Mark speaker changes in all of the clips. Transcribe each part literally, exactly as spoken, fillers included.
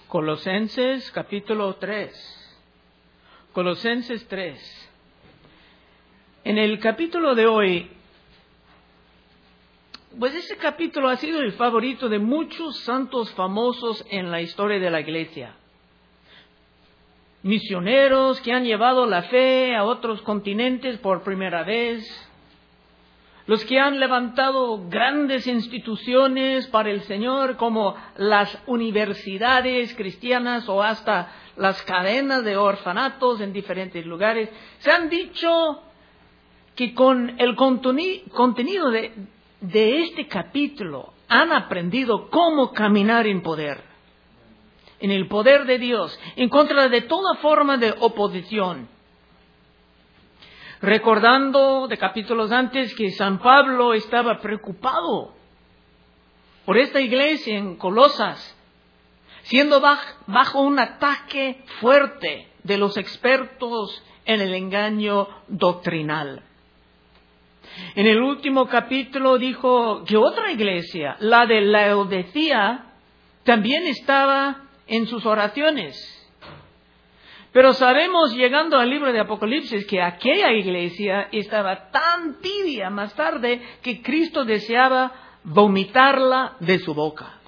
Speaker 1: Colosenses capítulo tres. Colosenses tres. En el capítulo de hoy, pues ese capítulo ha sido el favorito de muchos santos famosos en la historia de la iglesia. Misioneros que han llevado la fe a otros continentes por primera vez. Los que han levantado grandes instituciones para el Señor, como las universidades cristianas o hasta las cadenas de orfanatos en diferentes lugares, se han dicho que con el contenido de, de este capítulo han aprendido cómo caminar en poder, en el poder de Dios, en contra de toda forma de oposición. Recordando de capítulos antes que San Pablo estaba preocupado por esta iglesia en Colosas, siendo bajo un ataque fuerte de los expertos en el engaño doctrinal. En el último capítulo dijo que otra iglesia, la de Laodicea, también estaba en sus oraciones. Pero sabemos, llegando al libro de Apocalipsis, que aquella iglesia estaba tan tibia más tarde que Cristo deseaba vomitarla de su boca.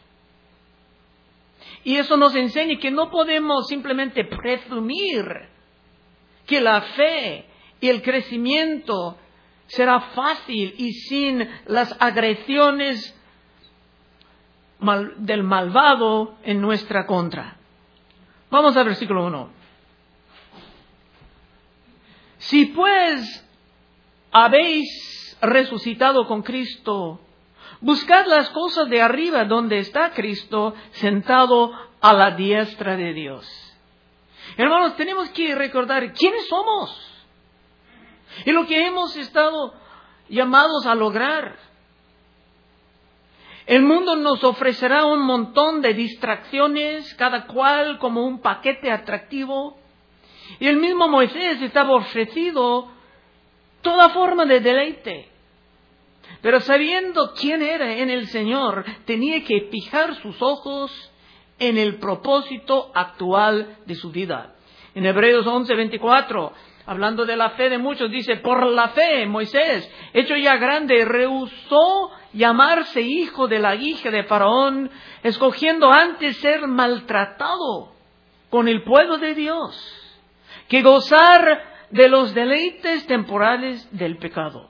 Speaker 1: Y eso nos enseña que no podemos simplemente presumir que la fe y el crecimiento será fácil y sin las agresiones mal, del malvado en nuestra contra. Vamos al versículo uno. Si pues habéis resucitado con Cristo, buscad las cosas de arriba donde está Cristo sentado a la diestra de Dios. Hermanos, tenemos que recordar quiénes somos y lo que hemos estado llamados a lograr. El mundo nos ofrecerá un montón de distracciones, cada cual como un paquete atractivo. Y el mismo Moisés estaba ofrecido toda forma de deleite. Pero sabiendo quién era en el Señor, tenía que fijar sus ojos en el propósito actual de su vida. En Hebreos once veinticuatro, hablando de la fe de muchos, dice: por la fe, Moisés, hecho ya grande, rehusó llamarse hijo de la hija de Faraón, escogiendo antes ser maltratado con el pueblo de Dios que gozar de los deleites temporales del pecado,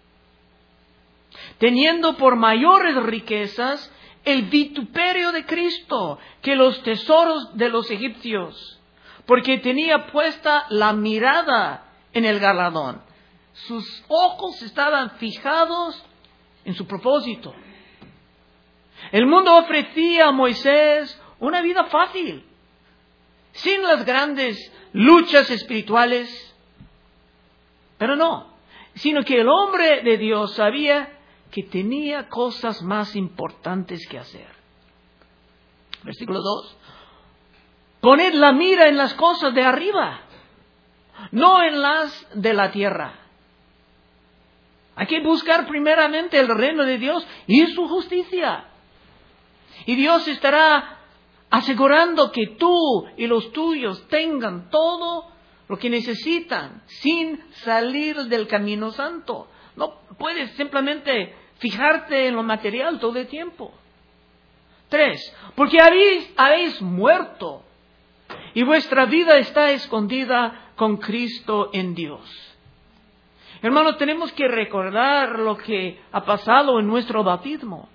Speaker 1: teniendo por mayores riquezas el vituperio de Cristo que los tesoros de los egipcios, porque tenía puesta la mirada en el galardón. Sus ojos estaban fijados en su propósito. El mundo ofrecía a Moisés una vida fácil, sin las grandes luchas espirituales, pero no, sino que el hombre de Dios sabía que tenía cosas más importantes que hacer. Versículo dos. Poned la mira en las cosas de arriba, no en las de la tierra. Hay que buscar primeramente el reino de Dios y su justicia. Y Dios estará asegurando que tú y los tuyos tengan todo lo que necesitan sin salir del camino santo. No puedes simplemente fijarte en lo material todo el tiempo. Tres, porque habéis, habéis muerto y vuestra vida está escondida con Cristo en Dios. Hermanos, tenemos que recordar lo que ha pasado en nuestro bautismo.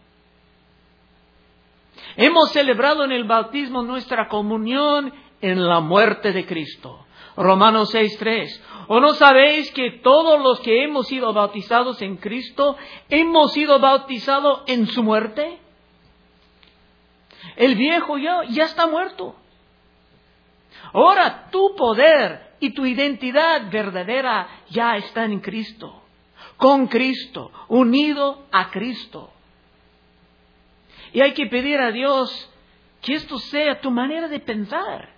Speaker 1: Hemos celebrado en el bautismo nuestra comunión en la muerte de Cristo. Romanos seis tres. ¿O no sabéis que todos los que hemos sido bautizados en Cristo, hemos sido bautizados en su muerte? El viejo ya, ya está muerto. Ahora tu poder y tu identidad verdadera ya están en Cristo. Con Cristo, unido a Cristo. Y hay que pedir a Dios que esto sea tu manera de pensar.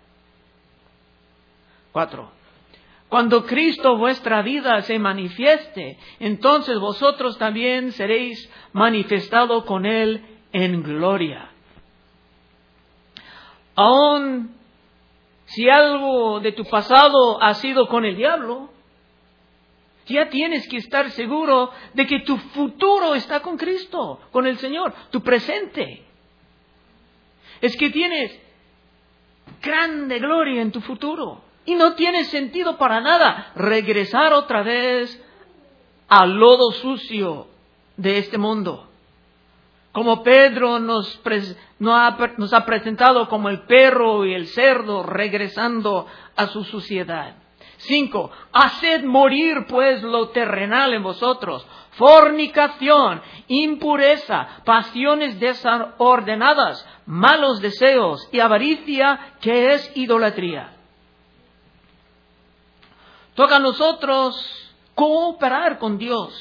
Speaker 1: Cuatro. Cuando Cristo vuestra vida se manifieste, entonces vosotros también seréis manifestados con Él en gloria. Aún si algo de tu pasado ha sido con el diablo, ya tienes que estar seguro de que tu futuro está con Cristo, con el Señor, tu presente. Es que tienes grande gloria en tu futuro y no tiene sentido para nada regresar otra vez al lodo sucio de este mundo. Como Pedro nos, pre- nos, ha, nos ha presentado como el perro y el cerdo regresando a su suciedad. Cinco, haced morir pues lo terrenal en vosotros: fornicación, impureza, pasiones desordenadas, malos deseos y avaricia, que es idolatría. Toca a nosotros cooperar con Dios,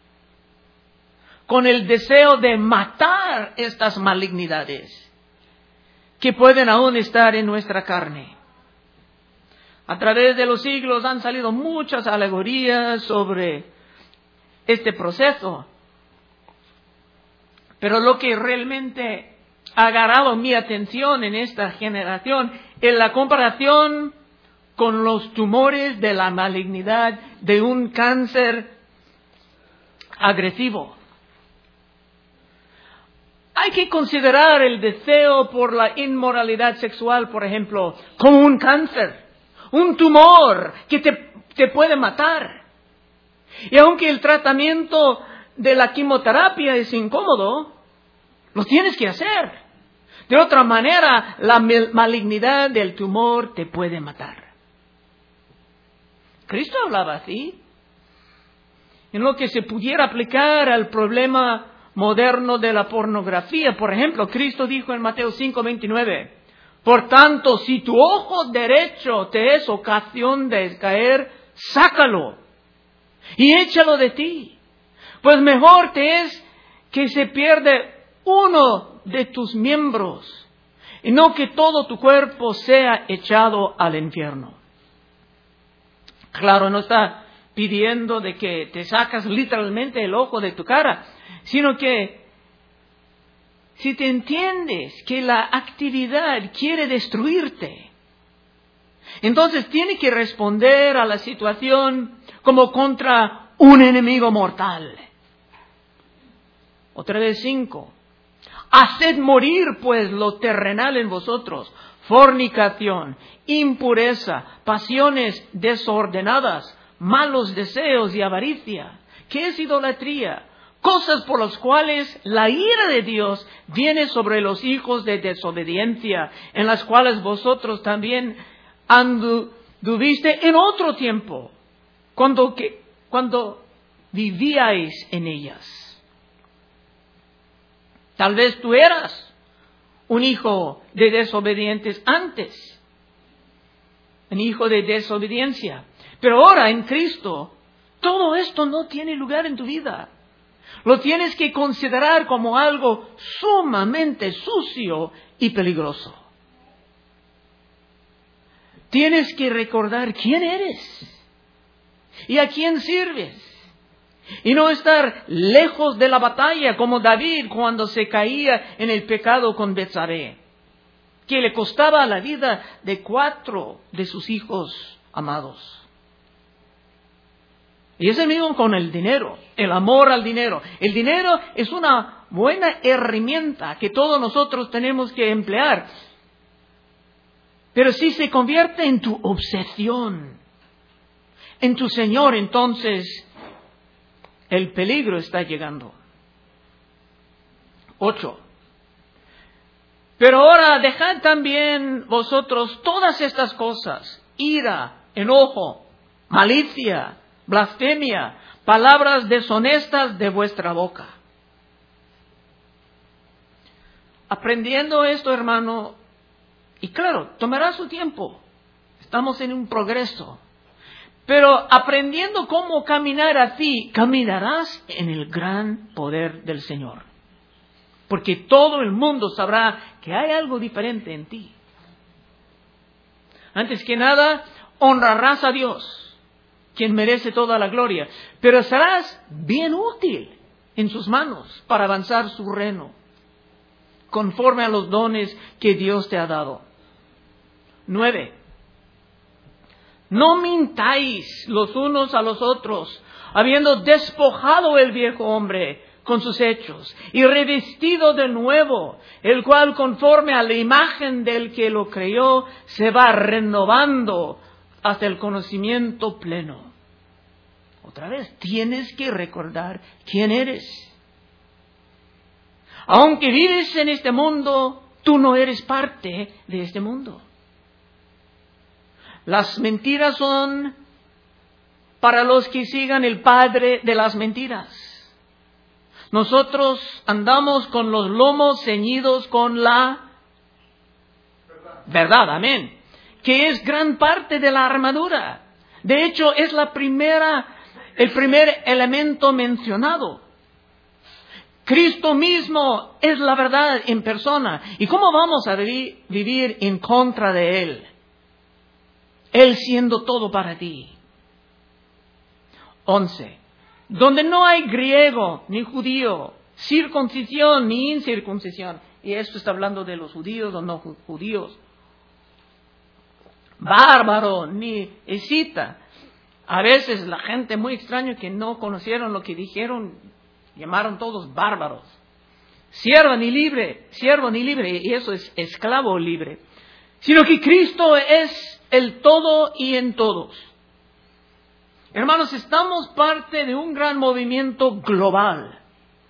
Speaker 1: con el deseo de matar estas malignidades que pueden aún estar en nuestra carne. A través de los siglos han salido muchas alegorías sobre este proceso. Pero lo que realmente ha agarrado mi atención en esta generación es la comparación con los tumores de la malignidad de un cáncer agresivo. Hay que considerar el deseo por la inmoralidad sexual, por ejemplo, como un cáncer. Un tumor que te, te puede matar. Y aunque el tratamiento de la quimioterapia es incómodo, lo tienes que hacer. De otra manera, la malignidad del tumor te puede matar. Cristo hablaba así. En lo que se pudiera aplicar al problema moderno de la pornografía. Por ejemplo, Cristo dijo en Mateo cinco veintinueve: por tanto, si tu ojo derecho te es ocasión de caer, sácalo y échalo de ti. Pues mejor te es que se pierde uno de tus miembros y no que todo tu cuerpo sea echado al infierno. Claro, no está pidiendo de que te sacas literalmente el ojo de tu cara, sino que si te entiendes que la actividad quiere destruirte, entonces tienes que responder a la situación como contra un enemigo mortal. Otra vez cinco. Haced morir pues lo terrenal en vosotros: fornicación, impureza, pasiones desordenadas, malos deseos y avaricia, que es idolatría. Cosas por las cuales la ira de Dios viene sobre los hijos de desobediencia, en las cuales vosotros también anduviste en otro tiempo, cuando, que, cuando vivíais en ellas. Tal vez tú eras un hijo de desobedientes antes, un hijo de desobediencia, pero ahora en Cristo todo esto no tiene lugar en tu vida. Lo tienes que considerar como algo sumamente sucio y peligroso. Tienes que recordar quién eres y a quién sirves. Y no estar lejos de la batalla como David cuando se caía en el pecado con Betsabé, que le costaba la vida de cuatro de sus hijos amados. Y es el mismo con el dinero, el amor al dinero. El dinero es una buena herramienta que todos nosotros tenemos que emplear. Pero si se convierte en tu obsesión, en tu Señor, entonces el peligro está llegando. Ocho. Pero ahora dejad también vosotros todas estas cosas: ira, enojo, malicia, blasfemia, palabras deshonestas de vuestra boca. Aprendiendo esto, hermano, y claro, tomará su tiempo. Estamos en un progreso. Pero aprendiendo cómo caminar así, caminarás en el gran poder del Señor. Porque todo el mundo sabrá que hay algo diferente en ti. Antes que nada, honrarás a Dios, quien merece toda la gloria, pero serás bien útil en sus manos para avanzar su reino, conforme a los dones que Dios te ha dado. Nueve. No mintáis los unos a los otros, habiendo despojado el viejo hombre con sus hechos, y revestido de nuevo, el cual conforme a la imagen del que lo creó, se va renovando hasta el conocimiento pleno. Otra vez, tienes que recordar quién eres. Aunque vives en este mundo, tú no eres parte de este mundo. Las mentiras son para los que sigan el padre de las mentiras. Nosotros andamos con los lomos ceñidos con la verdad, verdad, amén, que es gran parte de la armadura. De hecho, es la primera, el primer elemento mencionado. Cristo mismo es la verdad en persona. ¿Y cómo vamos a vivir, vivir en contra de Él? Él siendo todo para ti. Once. Donde no hay griego ni judío, circuncisión ni incircuncisión. Y esto está hablando de los judíos o no judíos. Bárbaro ni escita. A veces la gente muy extraña que no conocieron lo que dijeron, llamaron todos bárbaros. Siervo ni libre, siervo ni libre, y eso es esclavo libre. Sino que Cristo es el todo y en todos. Hermanos, estamos parte de un gran movimiento global.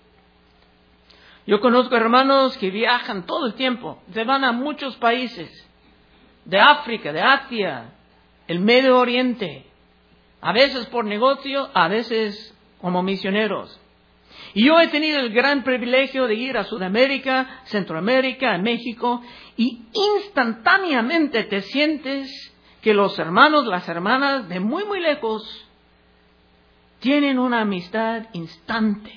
Speaker 1: Yo conozco hermanos que viajan todo el tiempo, se van a muchos países, de África, de Asia, el Medio Oriente, a veces por negocio, a veces como misioneros. Y yo he tenido el gran privilegio de ir a Sudamérica, Centroamérica, a México, y instantáneamente te sientes que los hermanos, las hermanas de muy muy lejos tienen una amistad instante,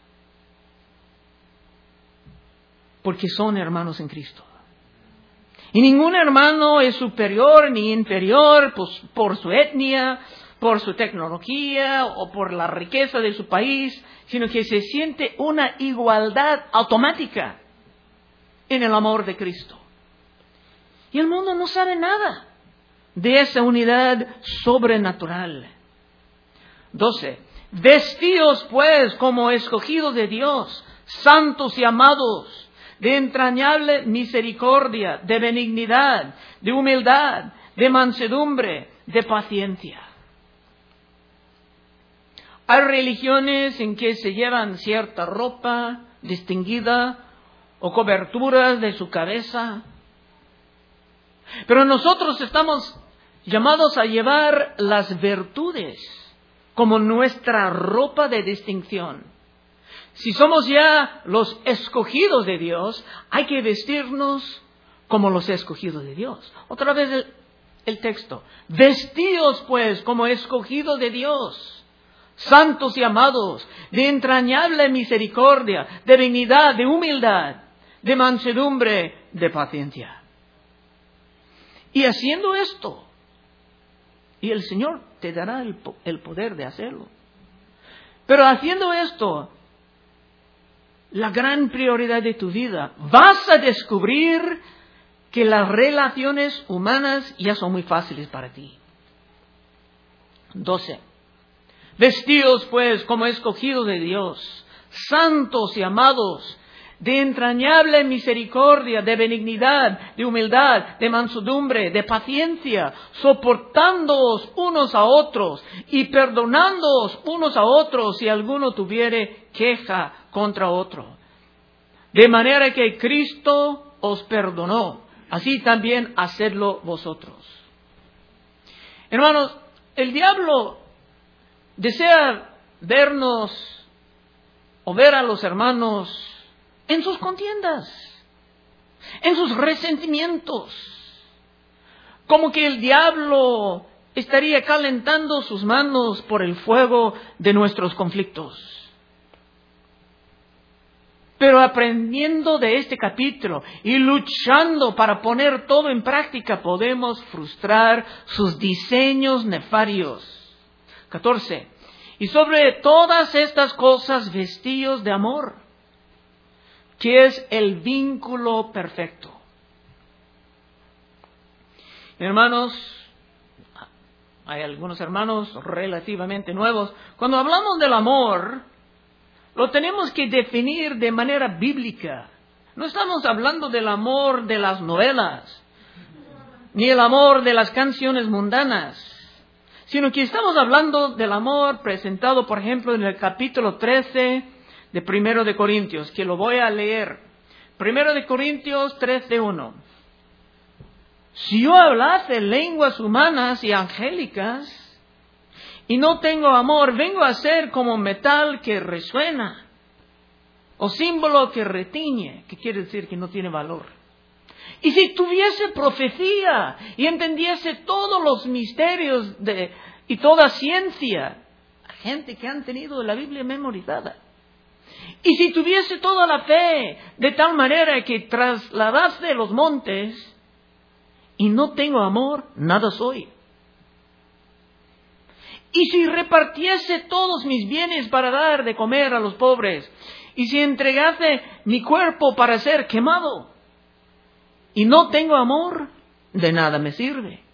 Speaker 1: porque son hermanos en Cristo. Y ningún hermano es superior ni inferior pues, por su etnia, por su tecnología o por la riqueza de su país, sino que se siente una igualdad automática en el amor de Cristo. Y el mundo no sabe nada de esa unidad sobrenatural. Doce. Vestíos pues como escogidos de Dios, santos y amados, de entrañable misericordia, de benignidad, de humildad, de mansedumbre, de paciencia. Hay religiones en que se llevan cierta ropa distinguida o coberturas de su cabeza. Pero nosotros estamos llamados a llevar las virtudes como nuestra ropa de distinción. Si somos ya los escogidos de Dios, hay que vestirnos como los escogidos de Dios. Otra vez el, el texto. Vestíos pues como escogidos de Dios, santos y amados, de entrañable misericordia, de benignidad, de humildad, de mansedumbre, de paciencia. Y haciendo esto, y el Señor te dará el, el poder de hacerlo. Pero haciendo esto, la gran prioridad de tu vida, vas a descubrir que las relaciones humanas ya son muy fáciles para ti. doce. Vestíos pues como escogidos de Dios, santos y amados, de entrañable misericordia, de benignidad, de humildad, de mansedumbre, de paciencia, soportándoos unos a otros y perdonándoos unos a otros si alguno tuviere queja contra otro. De manera que Cristo os perdonó, así también hacedlo vosotros. Hermanos, el diablo desea vernos o ver a los hermanos en sus contiendas, en sus resentimientos, como que el diablo estaría calentando sus manos por el fuego de nuestros conflictos. Pero aprendiendo de este capítulo y luchando para poner todo en práctica, podemos frustrar sus diseños nefarios. catorce. Y sobre todas estas cosas vestíos de amor, que es el vínculo perfecto. Hermanos, hay algunos hermanos relativamente nuevos. Cuando hablamos del amor, lo tenemos que definir de manera bíblica. No estamos hablando del amor de las novelas, ni el amor de las canciones mundanas, sino que estamos hablando del amor presentado, por ejemplo, en el capítulo trece de Primero de Corintios, que lo voy a leer. Primero de Corintios trece, uno. Si yo hablase lenguas humanas y angélicas, y no tengo amor, vengo a ser como metal que resuena, o símbolo que retiñe, que quiere decir que no tiene valor. Y si tuviese profecía y entendiese todos los misterios de, y toda ciencia, gente que han tenido la Biblia memorizada, y si tuviese toda la fe de tal manera que trasladase los montes, y no tengo amor, nada soy. Y si repartiese todos mis bienes para dar de comer a los pobres, y si entregase mi cuerpo para ser quemado, y no tengo amor, de nada me sirve.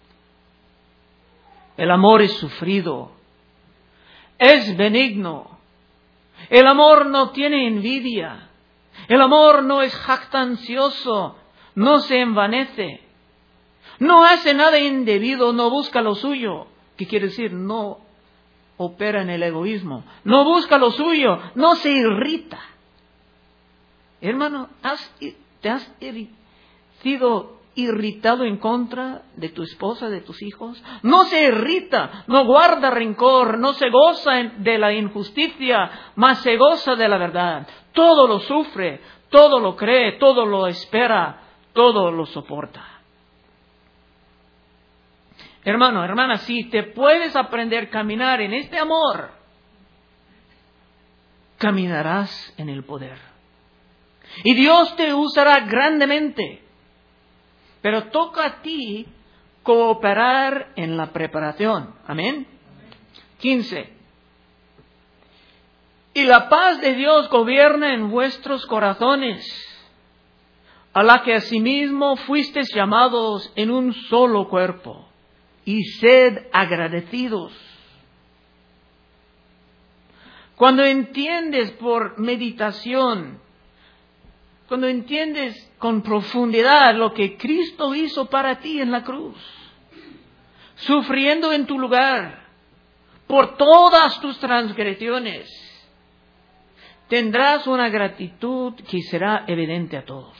Speaker 1: El amor es sufrido, es benigno. El amor no tiene envidia. El amor no es jactancioso, no se envanece, no hace nada indebido, no busca lo suyo. ¿Qué quiere decir? No opera en el egoísmo, no busca lo suyo, no se irrita. Hermano, ¿has, ¿te has sido irritado en contra de tu esposa, de tus hijos? No se irrita, no guarda rencor, no se goza de la injusticia, mas se goza de la verdad. Todo lo sufre, todo lo cree, todo lo espera, todo lo soporta. Hermano, hermana, si te puedes aprender a caminar en este amor, caminarás en el poder. Y Dios te usará grandemente. Pero toca a ti cooperar en la preparación. Amén. quince. Y la paz de Dios gobierna en vuestros corazones, a la que asimismo fuisteis llamados en un solo cuerpo. Y sed agradecidos. Cuando entiendes por meditación, cuando entiendes con profundidad lo que Cristo hizo para ti en la cruz, sufriendo en tu lugar por todas tus transgresiones, tendrás una gratitud que será evidente a todos.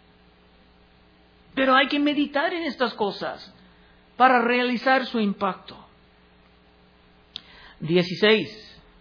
Speaker 1: Pero hay que meditar en estas cosas para realizar su impacto. dieciséis.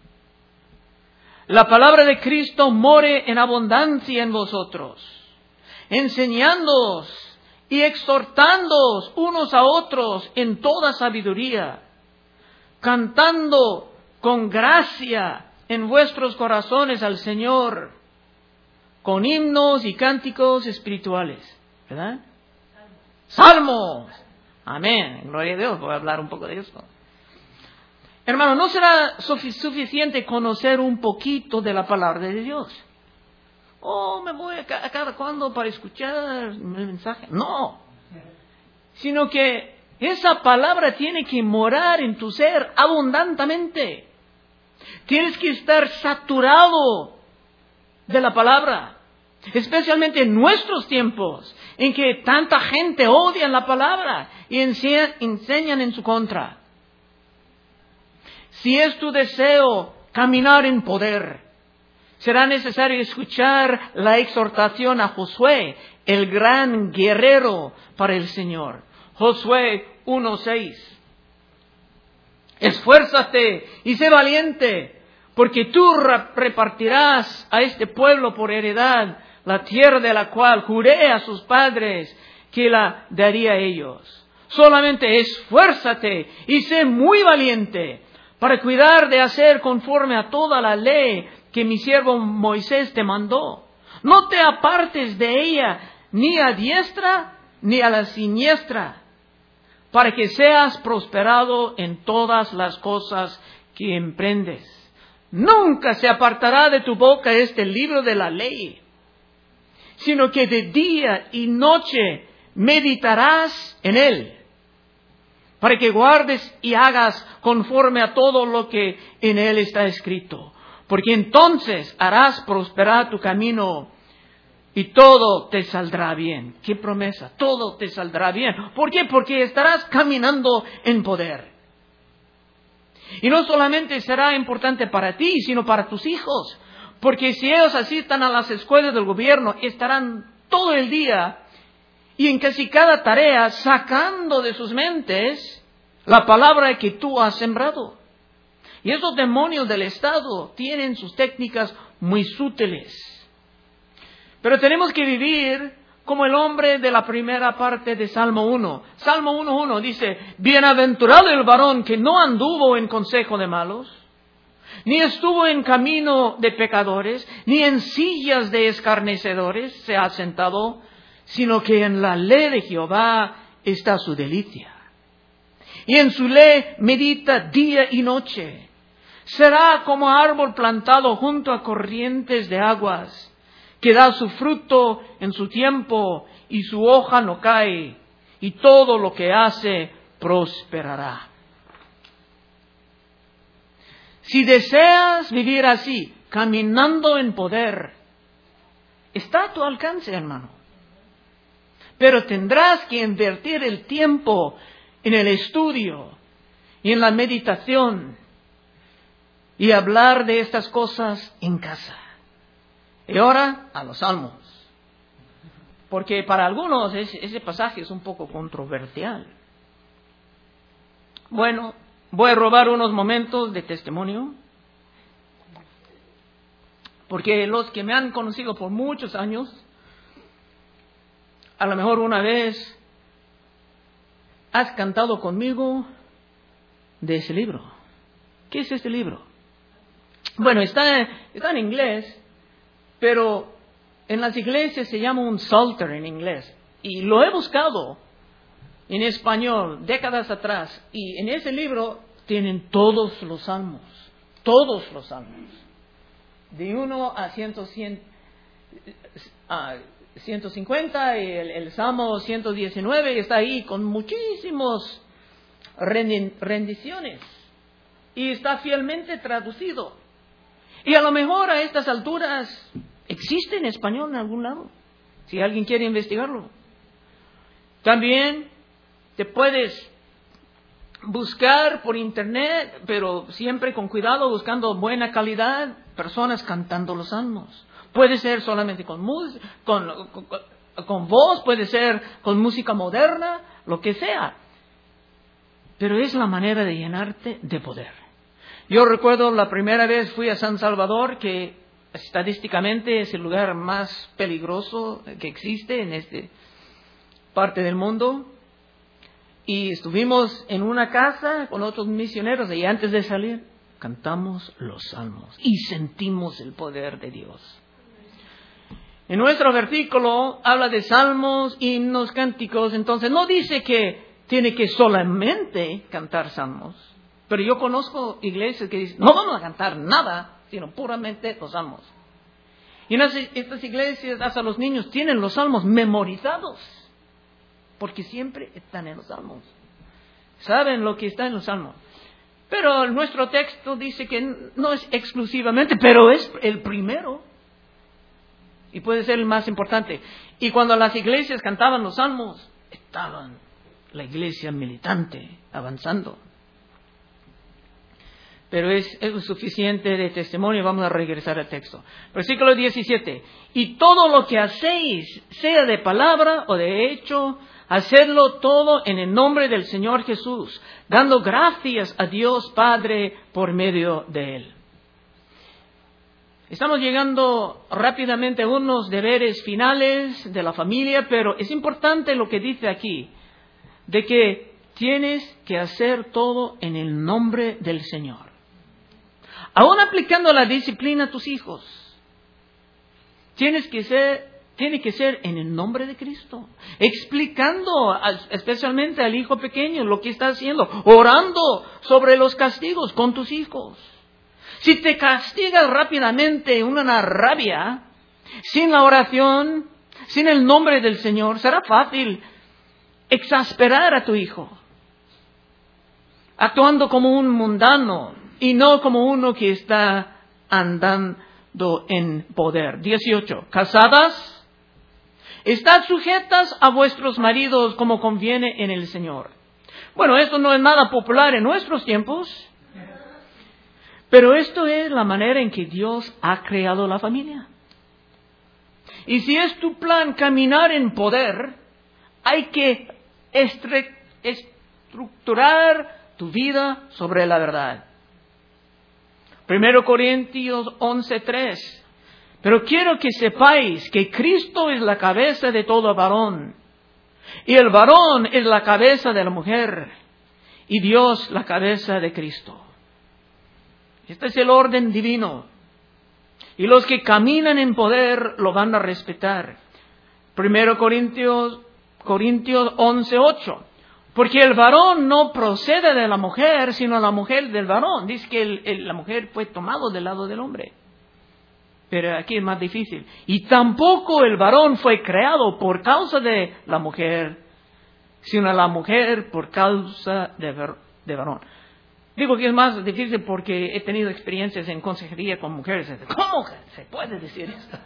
Speaker 1: La palabra de Cristo more en abundancia en vosotros, enseñándoos y exhortándoos unos a otros en toda sabiduría, cantando con gracia en vuestros corazones al Señor, con himnos y cánticos espirituales. ¿Verdad? Salmos. Amén. Gloria a Dios. Voy a hablar un poco de eso. Hermano, no será suficiente conocer un poquito de la palabra de Dios. Oh, me voy a, ca- a cada cuando para escuchar el mensaje. No. Sino que esa palabra tiene que morar en tu ser abundantemente. Tienes que estar saturado de la palabra. Especialmente en nuestros tiempos, en que tanta gente odia la palabra y enseñan en su contra. Si es tu deseo caminar en poder, será necesario escuchar la exhortación a Josué, el gran guerrero para el Señor. Josué uno seis. Esfuérzate y sé valiente, porque tú repartirás a este pueblo por heredad la tierra de la cual juré a sus padres que la daría a ellos. Solamente esfuérzate y sé muy valiente para cuidar de hacer conforme a toda la ley que mi siervo Moisés te mandó. No te apartes de ella ni a diestra ni a la siniestra, para que seas prosperado en todas las cosas que emprendes. Nunca se apartará de tu boca este libro de la ley, sino que de día y noche meditarás en él, para que guardes y hagas conforme a todo lo que en él está escrito. Porque entonces harás prosperar tu camino y todo te saldrá bien. ¿Qué promesa? Todo te saldrá bien. ¿Por qué? Porque estarás caminando en poder. Y no solamente será importante para ti, sino para tus hijos. Porque si ellos asistan a las escuelas del gobierno, estarán todo el día y en casi cada tarea sacando de sus mentes la palabra que tú has sembrado. Y esos demonios del Estado tienen sus técnicas muy sutiles. Pero tenemos que vivir como el hombre de la primera parte de Salmo uno. Salmo uno uno dice, bienaventurado el varón que no anduvo en consejo de malos, ni estuvo en camino de pecadores, ni en sillas de escarnecedores se ha sentado, sino que en la ley de Jehová está su delicia. Y en su ley medita día y noche. Será como árbol plantado junto a corrientes de aguas, que da su fruto en su tiempo y su hoja no cae, y todo lo que hace prosperará. Si deseas vivir así, caminando en poder, está a tu alcance, hermano. Pero tendrás que invertir el tiempo en el estudio y en la meditación y hablar de estas cosas en casa. Y ahora a los salmos. Porque para algunos ese, ese pasaje es un poco controversial. Bueno, voy a robar unos momentos de testimonio. Porque los que me han conocido por muchos años, a lo mejor una vez has cantado conmigo de ese libro. ¿Qué es este libro? Bueno, está, está en inglés, pero en las iglesias se llama un psalter en inglés. Y lo he buscado en español décadas atrás. Y en ese libro tienen todos los salmos. Todos los salmos. De uno a ciento, cien, a ciento cincuenta, y el, el Salmo ciento diecinueve está ahí con muchísimos rendiciones. Y está fielmente traducido. Y a lo mejor a estas alturas existe en español en algún lado, si alguien quiere investigarlo. También te puedes buscar por internet, pero siempre con cuidado, buscando buena calidad, personas cantando los salmos. Puede ser solamente con, mus- con, con, con voz, puede ser con música moderna, lo que sea. Pero es la manera de llenarte de poder. Yo recuerdo la primera vez fui a San Salvador, que estadísticamente es el lugar más peligroso que existe en esta parte del mundo. Y estuvimos en una casa con otros misioneros y antes de salir cantamos los salmos y sentimos el poder de Dios. En nuestro versículo habla de salmos, himnos, cánticos. Entonces no dice que tiene que solamente cantar salmos. Pero yo conozco iglesias que dicen, no vamos a cantar nada, sino puramente los salmos. Y en estas iglesias, hasta los niños tienen los salmos memorizados, porque siempre están en los salmos. Saben lo que está en los salmos. Pero nuestro texto dice que no es exclusivamente, pero es el primero. Y puede ser el más importante. Y cuando las iglesias cantaban los salmos, estaban la iglesia militante avanzando. Pero es, es suficiente de testimonio. Vamos a regresar al texto. Versículo diecisiete. Y todo lo que hacéis, sea de palabra o de hecho, hacedlo todo en el nombre del Señor Jesús, dando gracias a Dios Padre por medio de Él. Estamos llegando rápidamente a unos deberes finales de la familia, pero es importante lo que dice aquí, de que tienes que hacer todo en el nombre del Señor. Aún aplicando la disciplina a tus hijos, tienes que ser, tiene que ser en el nombre de Cristo. Explicando especialmente al hijo pequeño lo que está haciendo. Orando sobre los castigos con tus hijos. Si te castigas rápidamente una rabia, sin la oración, sin el nombre del Señor, será fácil exasperar a tu hijo. actuando como un mundano y no como uno que está andando en poder. dieciocho. Casadas, estad sujetas a vuestros maridos como conviene en el Señor. Bueno, esto no es nada popular en nuestros tiempos, pero esto es la manera en que Dios ha creado la familia. Y si es tu plan caminar en poder, hay que estre- estructurar tu vida sobre la verdad. Primero Corintios once tres. Pero quiero que sepáis que Cristo es la cabeza de todo varón, y el varón es la cabeza de la mujer, y Dios la cabeza de Cristo. Este es el orden divino. Y los que caminan en poder lo van a respetar. Primero Corintios, Corintios once ocho. Porque el varón no procede de la mujer, sino la mujer del varón. Dice que el, el, la mujer fue tomado del lado del hombre. Pero aquí es más difícil. Y tampoco el varón fue creado por causa de la mujer, sino la mujer por causa de, ver, de varón. Digo que es más difícil porque he tenido experiencias en consejería con mujeres. ¿Cómo se puede decir esto?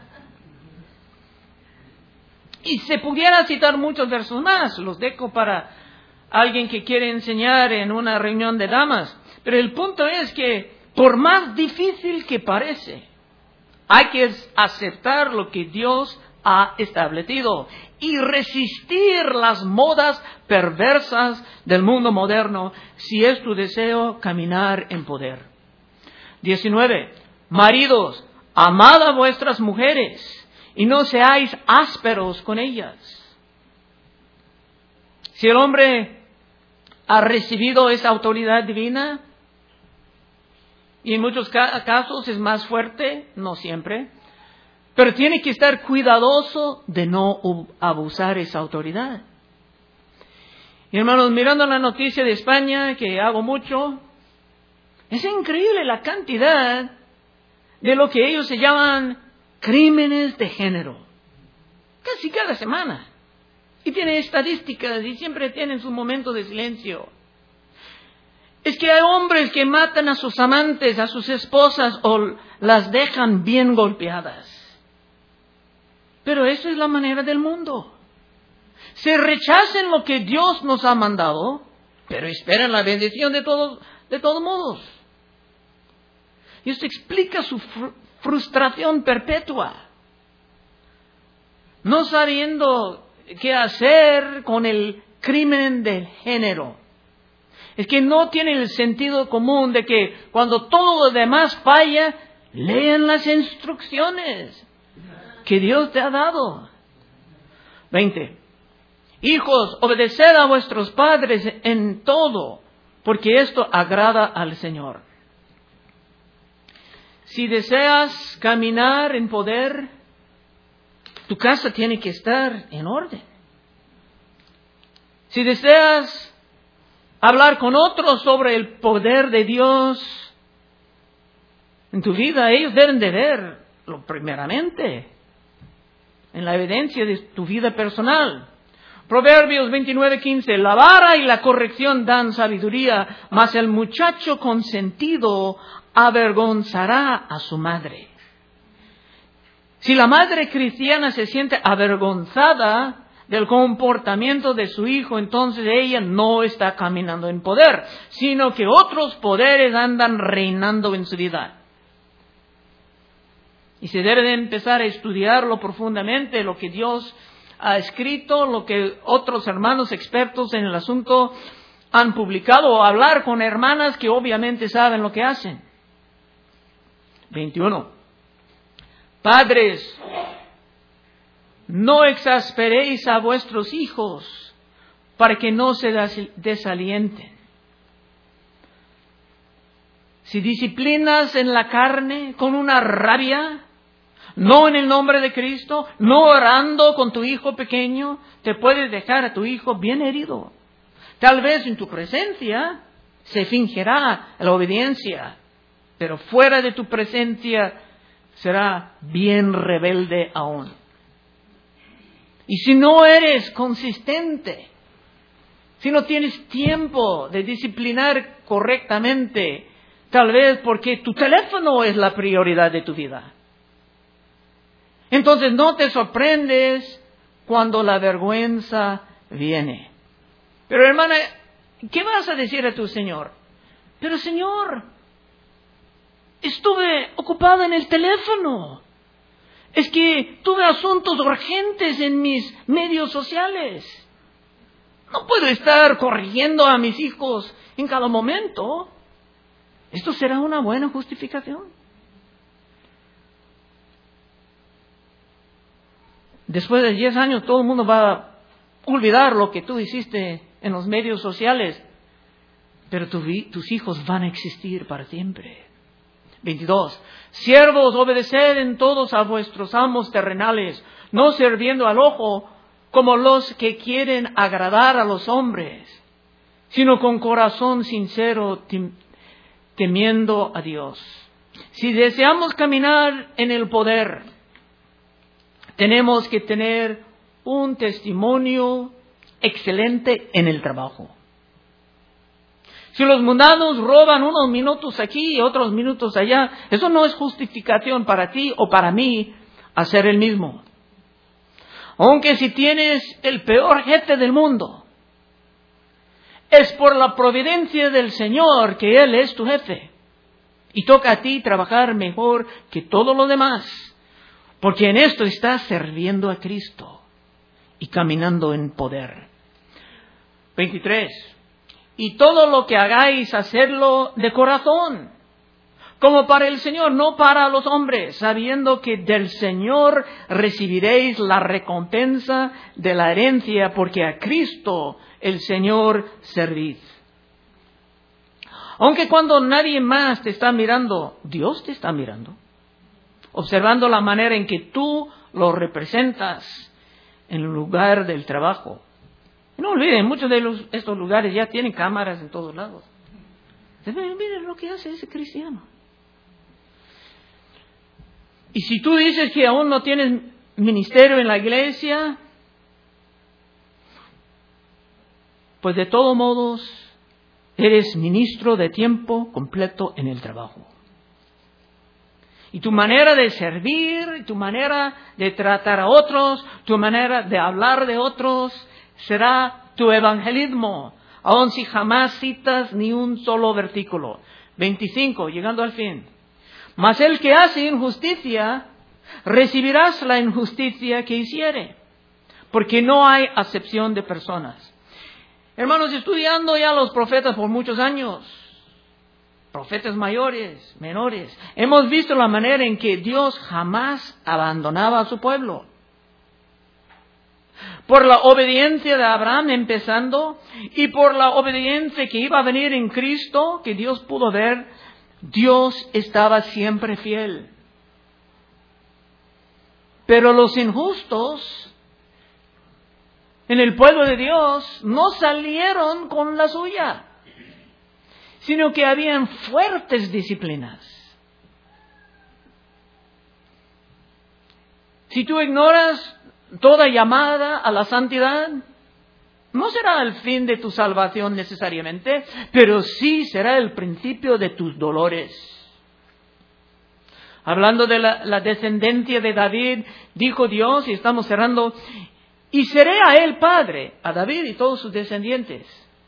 Speaker 1: Y se pudiera citar muchos versos más. Los dejo para alguien que quiere enseñar en una reunión de damas. Pero el punto es que, por más difícil que parece, hay que aceptar lo que Dios ha establecido y resistir las modas perversas del mundo moderno si es tu deseo caminar en poder. diecinueve. Maridos, amad a vuestras mujeres y no seáis ásperos con ellas. Si el hombre ha recibido esa autoridad divina, y en muchos casos es más fuerte, no siempre, pero tiene que estar cuidadoso de no abusar esa autoridad. Y hermanos, mirando la noticia de España, que hago mucho, es increíble la cantidad de lo que ellos se llaman crímenes de género. Casi cada semana. Y tienen estadísticas y siempre tienen su momento de silencio. Es que hay hombres que matan a sus amantes, a sus esposas, o las dejan bien golpeadas. Pero eso es la manera del mundo. Se rechacen lo que Dios nos ha mandado, pero esperan la bendición de todos, de todos modos. Y esto explica su fr- frustración perpetua. No sabiendo qué hacer con el crimen del género. Es que no tienen el sentido común de que cuando todo lo demás falla, lean las instrucciones que Dios te ha dado. veinte. Hijos, obedeced a vuestros padres en todo, porque esto agrada al Señor. Si deseas caminar en poder, tu casa tiene que estar en orden. Si deseas hablar con otros sobre el poder de Dios en tu vida, ellos deben de verlo primeramente en la evidencia de tu vida personal. Proverbios veintinueve quince. La vara y la corrección dan sabiduría, mas el muchacho consentido avergonzará a su madre. Si la madre cristiana se siente avergonzada del comportamiento de su hijo, entonces ella no está caminando en poder, sino que otros poderes andan reinando en su vida. Y se debe de empezar a estudiarlo profundamente, lo que Dios ha escrito, lo que otros hermanos expertos en el asunto han publicado, o hablar con hermanas que obviamente saben lo que hacen. veintiuno. Padres, no exasperéis a vuestros hijos para que no se desalienten. Si disciplinas en la carne con una rabia, no en el nombre de Cristo, no orando con tu hijo pequeño, te puedes dejar a tu hijo bien herido. Tal vez en tu presencia se fingirá la obediencia, pero fuera de tu presencia será bien rebelde aún. Y si no eres consistente Si no tienes tiempo de disciplinar correctamente, tal vez porque tu teléfono es la prioridad de tu vida. Entonces no te sorprendes cuando la vergüenza viene. Pero hermana, ¿qué vas a decir a tu Señor? Pero Señor, estuve ocupada en el teléfono. Es que tuve asuntos urgentes en mis medios sociales. No puedo estar corrigiendo a mis hijos en cada momento. ¿Esto será una buena justificación? Después de diez años todo el mundo va a olvidar lo que tú hiciste en los medios sociales, pero tu, tus hijos van a existir para siempre. veintidós. Siervos, obedeced en todos a vuestros amos terrenales, no sirviendo al ojo como los que quieren agradar a los hombres, sino con corazón sincero, temiendo a Dios. Si deseamos caminar en el poder, tenemos que tener un testimonio excelente en el trabajo. Si los mundanos roban unos minutos aquí y otros minutos allá, eso no es justificación para ti o para mí hacer el mismo. Aunque si tienes el peor jefe del mundo, es por la providencia del Señor que Él es tu jefe. Y toca a ti trabajar mejor que todo lo demás, porque en esto estás sirviendo a Cristo y caminando en poder. veintitrés. Y todo lo que hagáis, hacerlo de corazón, como para el Señor, no para los hombres, sabiendo que del Señor recibiréis la recompensa de la herencia, porque a Cristo el Señor servid. Aunque cuando nadie más te está mirando, Dios te está mirando, observando la manera en que tú lo representas en el lugar del trabajo. No olviden, muchos de los, estos lugares ya tienen cámaras en todos lados. Miren lo que hace ese cristiano. Y si tú dices que aún no tienes ministerio en la iglesia, pues de todos modos eres ministro de tiempo completo en el trabajo. Y tu manera de servir, tu manera de tratar a otros, tu manera de hablar de otros, será tu evangelismo, aun si jamás citas ni un solo versículo. veinticinco, llegando al fin. Mas el que hace injusticia, recibirás la injusticia que hiciere, porque no hay acepción de personas. Hermanos, estudiando ya los profetas por muchos años, profetas mayores, menores, hemos visto la manera en que Dios jamás abandonaba a su pueblo. Por la obediencia de Abraham empezando, y por la obediencia que iba a venir en Cristo, que Dios pudo ver, Dios estaba siempre fiel. Pero los injustos en el pueblo de Dios no salieron con la suya, sino que habían fuertes disciplinas. Si tú ignoras toda llamada a la santidad, no será el fin de tu salvación necesariamente, pero sí será el principio de tus dolores. Hablando de la, la descendencia de David, dijo Dios, y estamos cerrando, y seré a él padre, a David y todos sus descendientes.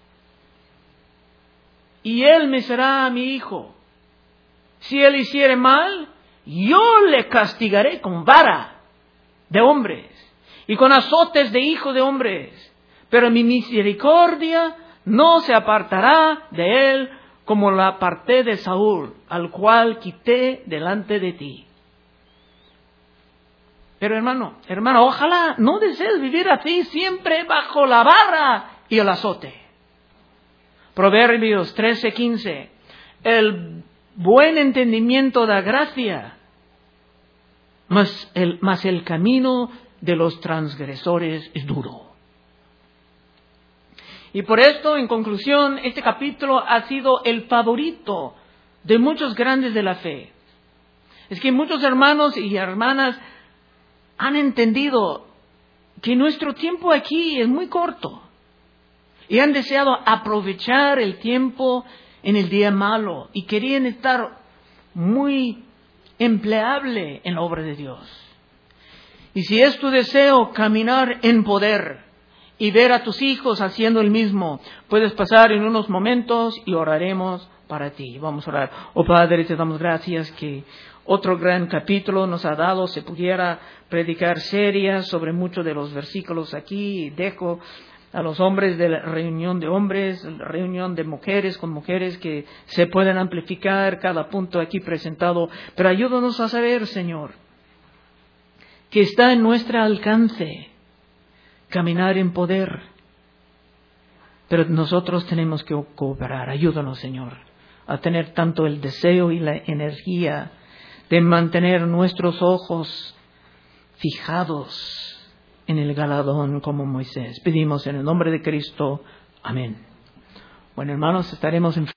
Speaker 1: Y él me será a mi hijo. Si él hiciere mal, yo le castigaré con vara de hombres y con azotes de hijo de hombres. Pero mi misericordia no se apartará de él como la aparté de Saúl, al cual quité delante de ti. Pero hermano, hermano, ojalá no desees vivir así siempre bajo la vara y el azote. Proverbios trece quince. El buen entendimiento da gracia, mas el, mas el camino de los transgresores es duro. Y por esto, en conclusión, este capítulo ha sido el favorito de muchos grandes de la fe. Es que muchos hermanos y hermanas han entendido que nuestro tiempo aquí es muy corto. y han deseado aprovechar el tiempo en el día malo y querían estar muy empleable en la obra de Dios. Y si es tu deseo caminar en poder y ver a tus hijos haciendo el mismo, puedes pasar en unos momentos y oraremos para ti. Vamos a orar. Oh Padre, te damos gracias que otro gran capítulo nos ha dado. Se pudiera predicar serias sobre muchos de los versículos aquí. Dejo a los hombres de la reunión de hombres, la reunión de mujeres con mujeres, que se pueden amplificar cada punto aquí presentado. Pero ayúdanos a saber, Señor, que está en nuestro alcance caminar en poder. Pero nosotros tenemos que cooperar. Ayúdanos, Señor, a tener tanto el deseo y la energía de mantener nuestros ojos fijados en el galardón como Moisés. Pedimos en el nombre de Cristo. Amén. Bueno, hermanos, estaremos en